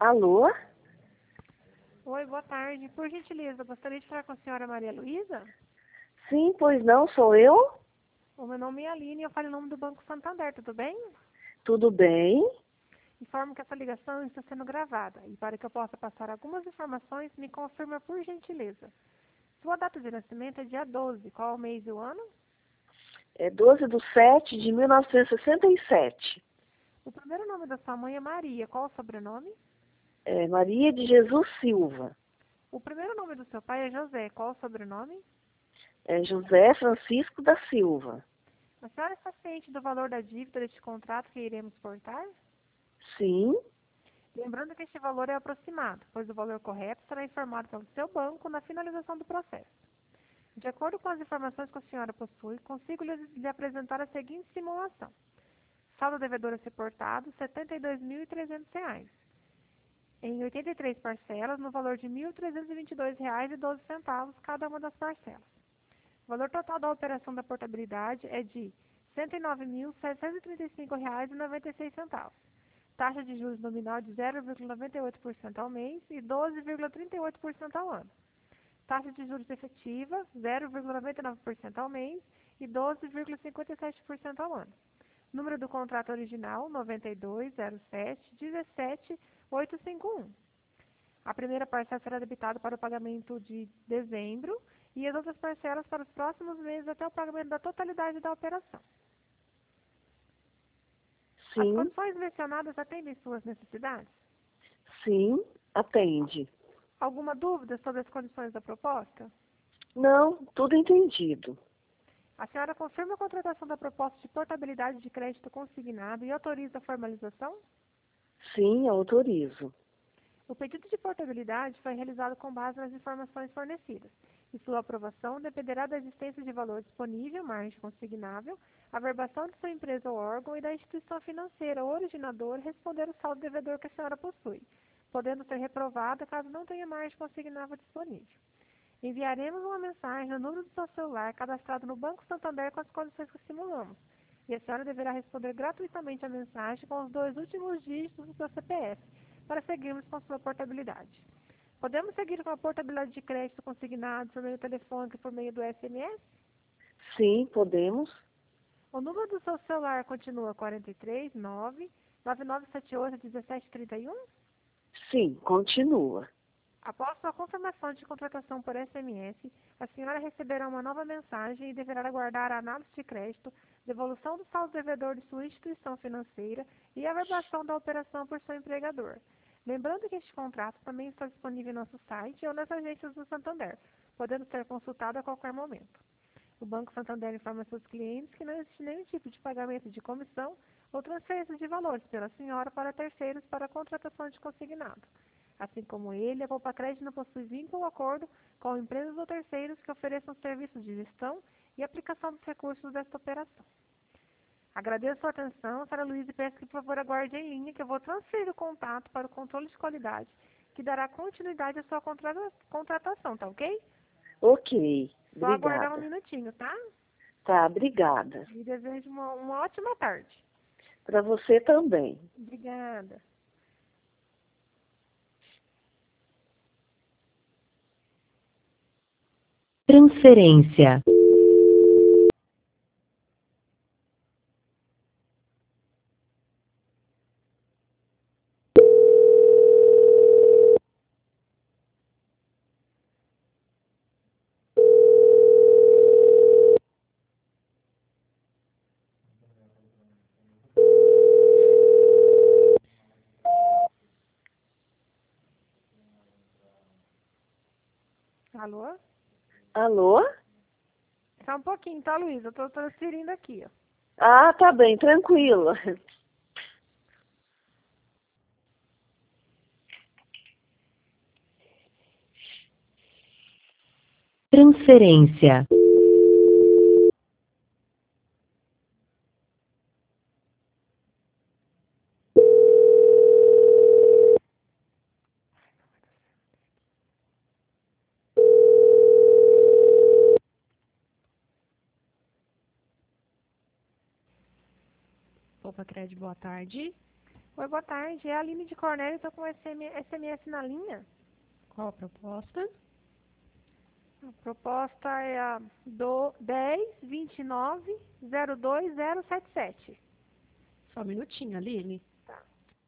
Alô? Oi, boa tarde. Por gentileza, gostaria de falar com a senhora Maria Luísa? Sim, pois não, sou eu? O meu nome é Aline e eu falo em nome do Banco Santander, tudo bem? Tudo bem? Informo que essa ligação está sendo gravada e para que eu possa passar algumas informações, me confirma por gentileza. Sua data de nascimento é dia 12, qual é o mês e o ano? É 12/7/1967. O primeiro nome da sua mãe é Maria, qual é o sobrenome? É Maria de Jesus Silva. O primeiro nome do seu pai é José, qual é o sobrenome? É José Francisco da Silva. A senhora está ciente do valor da dívida deste contrato que iremos portar? Sim, Lembrando que este valor é aproximado, pois o valor correto será informado pelo seu banco na finalização do processo. De acordo com as informações que a senhora possui, consigo lhe apresentar a seguinte simulação. Saldo devedor a ser portado, R$ 72.300, em 83 parcelas, no valor de R$ 1.322,12 cada uma das parcelas. O valor total da operação da portabilidade é de R$ 109.735,96. Taxa de juros nominal de 0,98% ao mês e 12,38% ao ano. Taxa de juros efetiva, 0,99% ao mês e 12,57% ao ano. Número do contrato original, 9207-17851. A primeira parcela será debitada para o pagamento de dezembro e as outras parcelas para os próximos meses até o pagamento da totalidade da operação. As sim, condições mencionadas atendem suas necessidades? sim, atende. Alguma dúvida sobre as condições da proposta? Não, tudo entendido. A senhora confirma a contratação da proposta de portabilidade de crédito consignado e autoriza a formalização? Sim, autorizo. O pedido de portabilidade foi realizado com base nas informações fornecidas, e sua aprovação dependerá da existência de valor disponível, margem consignável, averbação de sua empresa ou órgão e da instituição financeira ou originador responder o saldo devedor que a senhora possui, podendo ser reprovada caso não tenha margem consignável disponível. Enviaremos uma mensagem no número do seu celular cadastrado no Banco Santander com as condições que simulamos, e a senhora deverá responder gratuitamente a mensagem com os 2 últimos dígitos do seu CPF, para seguirmos com sua portabilidade. Podemos seguir com a portabilidade de crédito consignado por meio telefônico e por meio do SMS? Sim, podemos? O número do seu celular continua 43 9 9978 1731? Sim, continua. Após sua confirmação de contratação por SMS, a senhora receberá uma nova mensagem e deverá aguardar a análise de crédito, devolução do saldo devedor de sua instituição financeira e a averbação da operação por seu empregador. Lembrando que este contrato também está disponível em nosso site ou nas agências do Santander, podendo ser consultado a qualquer momento. O Banco Santander informa seus clientes que não existe nenhum tipo de pagamento de comissão ou transferência de valores pela senhora para terceiros para a contratação de consignado. Assim como ele, a Poupa Crédito não possui vínculo ou acordo com empresas ou terceiros que ofereçam serviços de gestão e aplicação dos recursos desta operação. Agradeço a sua atenção, Sara Luiz, e peço que, por favor, aguarde em linha que eu vou transferir o contato para o controle de qualidade, que dará continuidade à sua contratação, tá ok? Ok, Só aguardar um obrigada. minutinho, tá? Tá, obrigada. E desejo uma ótima tarde. Para você também. Obrigada. Transferência. Alô? Alô? Só um pouquinho, tá, Luiz? Eu tô transferindo aqui, ó. Ah, tá bem, tranquilo. Transferência. Poupa Crédito, boa tarde. Oi, boa tarde. É a Aline de Cornélio, estou com SMS na linha. Qual a proposta? A proposta é a do 1029-02077. Só um minutinho, Aline. Tá.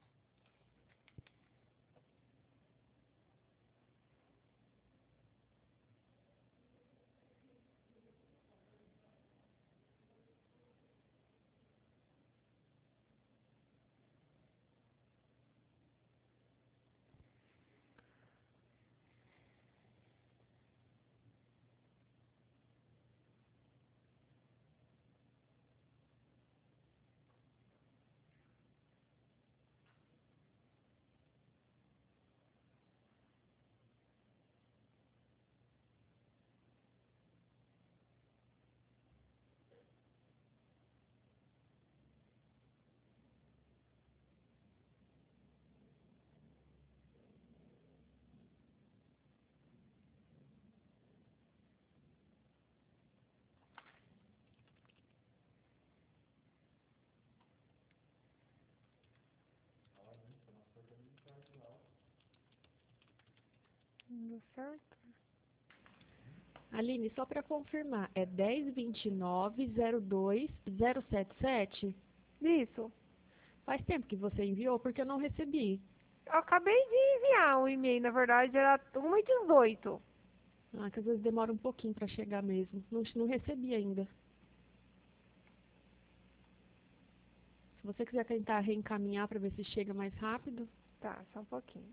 Deu certo? Aline, só para confirmar, é 1029-02077? Isso. Faz tempo que você enviou, porque eu não recebi. Eu acabei de enviar o e-mail, na verdade era 1h18. Ah, que às vezes demora um pouquinho para chegar mesmo. Não recebi ainda. Se você quiser tentar reencaminhar para ver se chega mais rápido. Tá, só um pouquinho.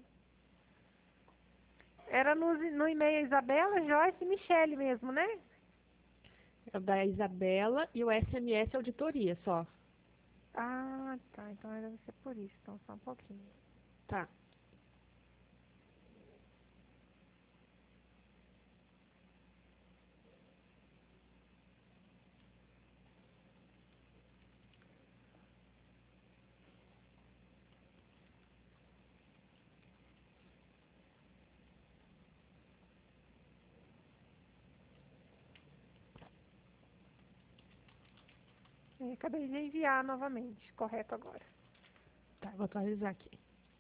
Era no e-mail Isabela, Joyce e Michele mesmo, né? É o da Isabela e o SMS Auditoria só. Ah, tá. Então deve ser por isso. Então só um pouquinho. Tá. Acabei de enviar novamente. Correto agora. Tá, vou atualizar aqui.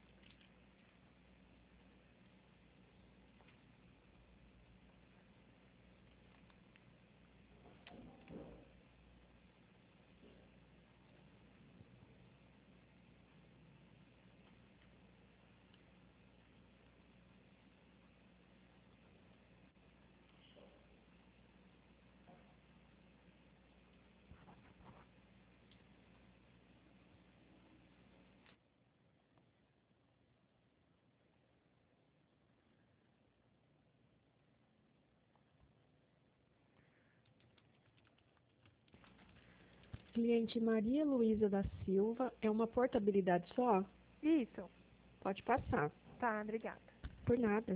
Cliente Maria Luísa da Silva, é uma portabilidade só? Isso. Pode passar. Tá, obrigada. Por nada.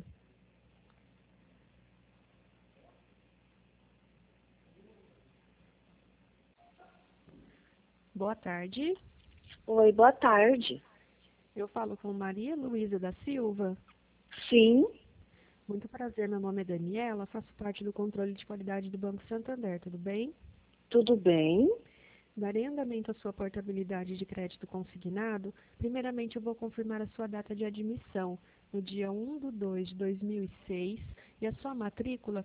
Boa tarde. Oi, boa tarde. Eu falo com Maria Luísa da Silva. Sim, Muito prazer, meu nome é Daniela, faço parte do controle de qualidade do Banco Santander, tudo bem? tudo bem? Darei andamento à sua portabilidade de crédito consignado. Primeiramente, eu vou confirmar a sua data de admissão, no dia 1/2/2006, e a sua matrícula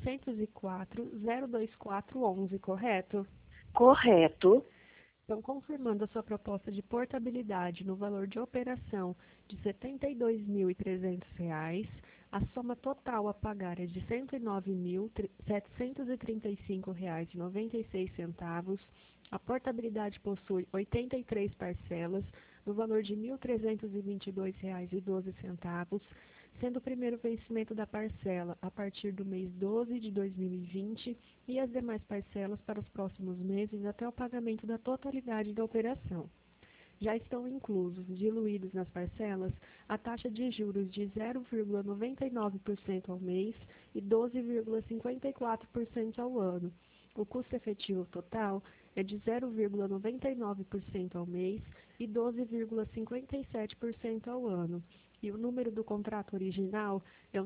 404-02411, correto? Correto. Então, confirmando a sua proposta de portabilidade no valor de operação de R$ 72.300, a soma total a pagar é de R$ 109.735,96. A portabilidade possui 83 parcelas, no valor de R$ 1.322,12, sendo o primeiro vencimento da parcela a partir do mês 12 de 2020 e as demais parcelas para os próximos meses até o pagamento da totalidade da operação. Já estão inclusos, diluídos nas parcelas, a taxa de juros de 0,99% ao mês e 12,54% ao ano. O custo efetivo total é de 0,99% ao mês e 12,57% ao ano. E o número do contrato original é o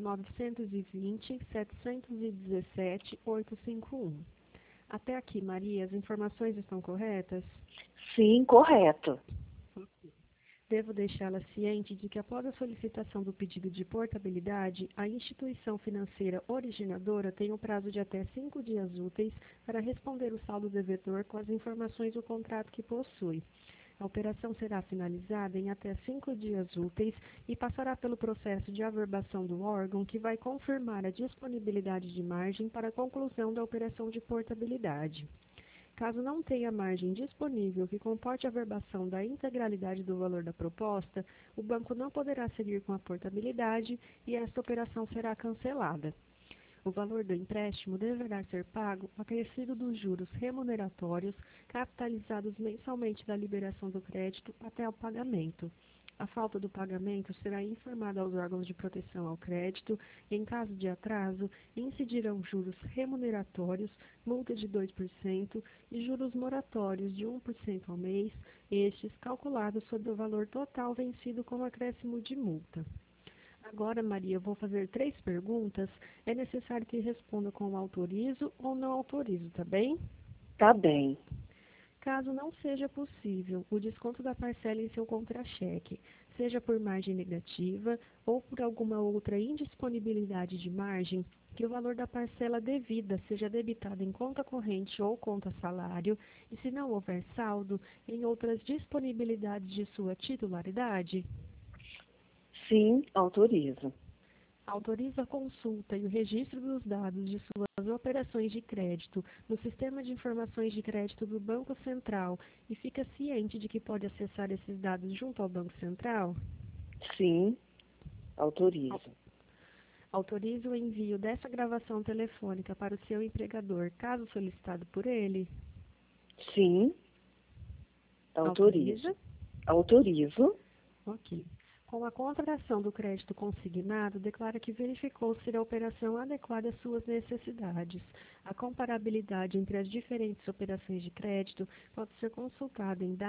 920-717-851. Até aqui, Maria, as informações estão corretas? Sim, correto. Devo deixá-la ciente de que após a solicitação do pedido de portabilidade, a instituição financeira originadora tem um prazo de até 5 dias úteis para responder o saldo devedor com as informações do contrato que possui. A operação será finalizada em até 5 dias úteis e passará pelo processo de averbação do órgão, que vai confirmar a disponibilidade de margem para a conclusão da operação de portabilidade. Caso não tenha margem disponível que comporte a averbação da integralidade do valor da proposta, o banco não poderá seguir com a portabilidade e esta operação será cancelada. O valor do empréstimo deverá ser pago acrescido dos juros remuneratórios capitalizados mensalmente da liberação do crédito até o pagamento. A falta do pagamento será informada aos órgãos de proteção ao crédito e, em caso de atraso, incidirão juros remuneratórios, multa de 2% e juros moratórios de 1% ao mês, estes calculados sobre o valor total vencido com acréscimo de multa. Agora, Maria, eu vou fazer 3 perguntas. É necessário que responda com autorizo ou não autorizo, tá bem? Tá bem. Caso não seja possível o desconto da parcela em seu contra-cheque, seja por margem negativa ou por alguma outra indisponibilidade de margem, que o valor da parcela devida seja debitado em conta corrente ou conta salário, e se não houver saldo, em outras disponibilidades de sua titularidade? Sim, autorizo. Autoriza a consulta e o registro dos dados de suas operações de crédito no Sistema de Informações de Crédito do Banco Central e fica ciente de que pode acessar esses dados junto ao Banco Central? Sim, autorizo. Autoriza o envio dessa gravação telefônica para o seu empregador, caso solicitado por ele? Sim, autorizo. Autorizo. Ok. Com a contratação do crédito consignado, declara que verificou ser a operação adequada às suas necessidades. A comparabilidade entre as diferentes operações de crédito pode ser consultada em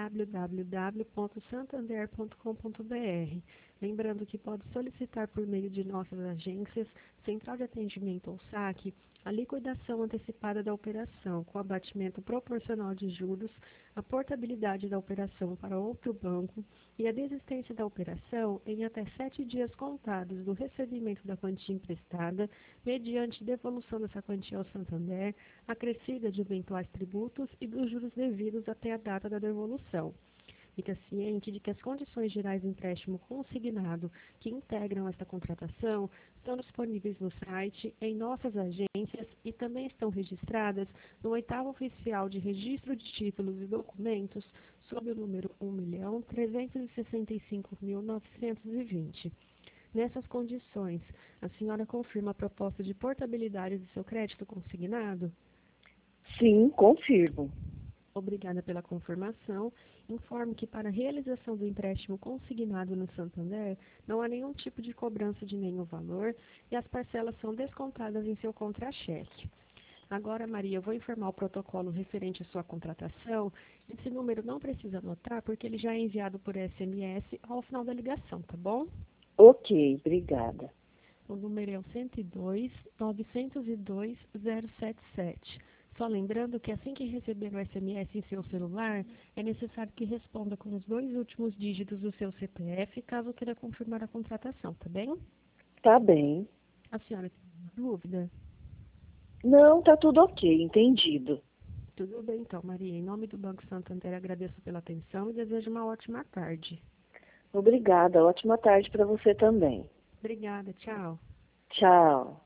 www.santander.com.br. Lembrando que pode solicitar por meio de nossas agências, Central de Atendimento ou SAC, a liquidação antecipada da operação, com abatimento proporcional de juros, a portabilidade da operação para outro banco e a desistência da operação em até 7 dias contados do recebimento da quantia emprestada, mediante devolução dessa quantia ao Santander, acrescida de eventuais tributos e dos juros devidos até a data da devolução. Fica ciente de que as condições gerais do empréstimo consignado que integram esta contratação estão disponíveis no site, em nossas agências e também estão registradas no 8º Oficial de Registro de Títulos e Documentos sob o número 1.365.920. Nessas condições, a senhora confirma a proposta de portabilidade do seu crédito consignado? Sim, confirmo. Obrigada pela confirmação. Informo que para a realização do empréstimo consignado no Santander, não há nenhum tipo de cobrança de nenhum valor e as parcelas são descontadas em seu contra-cheque. Agora, Maria, eu vou informar o protocolo referente à sua contratação. Esse número não precisa anotar, porque ele já é enviado por SMS ao final da ligação, tá bom? Ok, obrigada. O número é o 102-902-077. Só lembrando que assim que receber o SMS em seu celular, é necessário que responda com os 2 últimos dígitos do seu CPF, caso queira confirmar a contratação, tá bem? Tá bem. A senhora tem alguma dúvida? Não, tá tudo ok, entendido. Tudo bem então, Maria. Em nome do Banco Santander, agradeço pela atenção e desejo uma ótima tarde. Obrigada, ótima tarde para você também. Obrigada, tchau. Tchau.